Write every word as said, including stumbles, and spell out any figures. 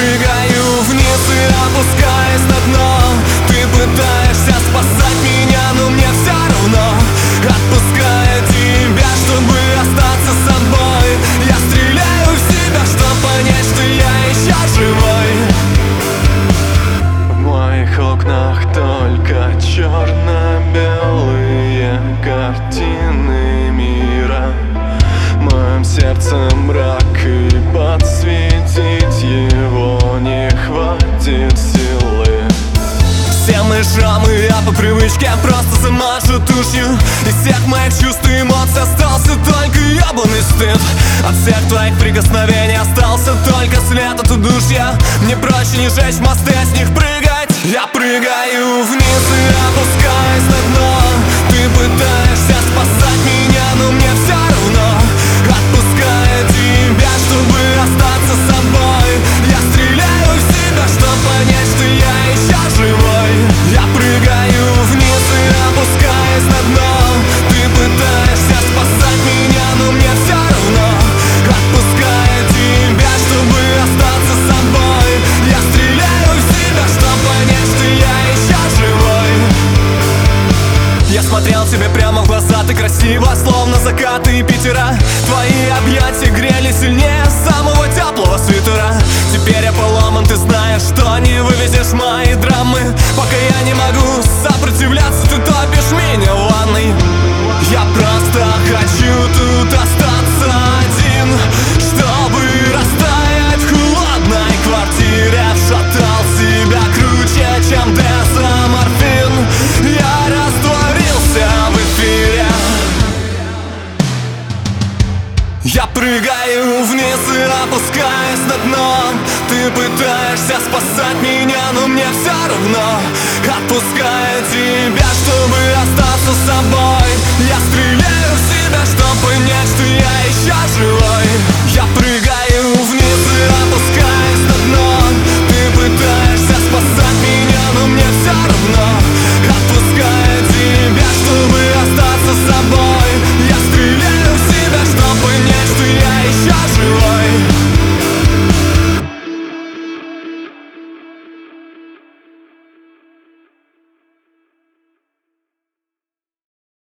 прыгаю вниз и опускаюсь на дно. Ты пытаешься спасать меня, но мне все равно. Отпускаю тебя, чтобы остаться собой. Я стреляю в себя, чтобы понять, что я еще живой. В моих окнах только черно-белые картины мира. В моем сердце мрак, и подсветить его не хватит силы. Все мои шрамы я по привычке просто замажу тушью. Из всех моих чувств и эмоций остался только ебаный стыд. От всех твоих прикосновений остался только след от удушья. Мне проще не жечь мосты, а с них прыгать. Я прыгаю вниз и опускаюсь на дно. Ты пытаешься спасать меня, но мне все равно. Отпускаю тебя, чтобы остаться собой. Я стреляю в себя, чтобы понять, что я еще живой. Я прыгаю вниз и опускаюсь на дно. Ты пытаешься спасать меня, но мне все равно. Отпускаю тебя, чтобы остаться собой. Я стреляю в себя, чтобы понять, что я еще живой. Я смотрел тебе прямо в глаза, ты красива, словно закаты и Питера. Твои объятия грели сильнее самого теплого свитера. Теперь я поломан, ты знаешь, что не вывезешь мои драмы. Пока я не могу сопротивляться, ты топишь меня в ванной. Я просто хочу тут остаться один, чтобы растаять в холодной квартире. Шатал себя круче, чем дезоморфин. Я растворился в эфире. Я прыгаю вниз и опускаюсь на дно. Ты пытаешься спасать меня, но мне все равно. Отпускаю тебя, чтобы остаться собой. Я стреляю в себя, чтобы понять, что я еще живой.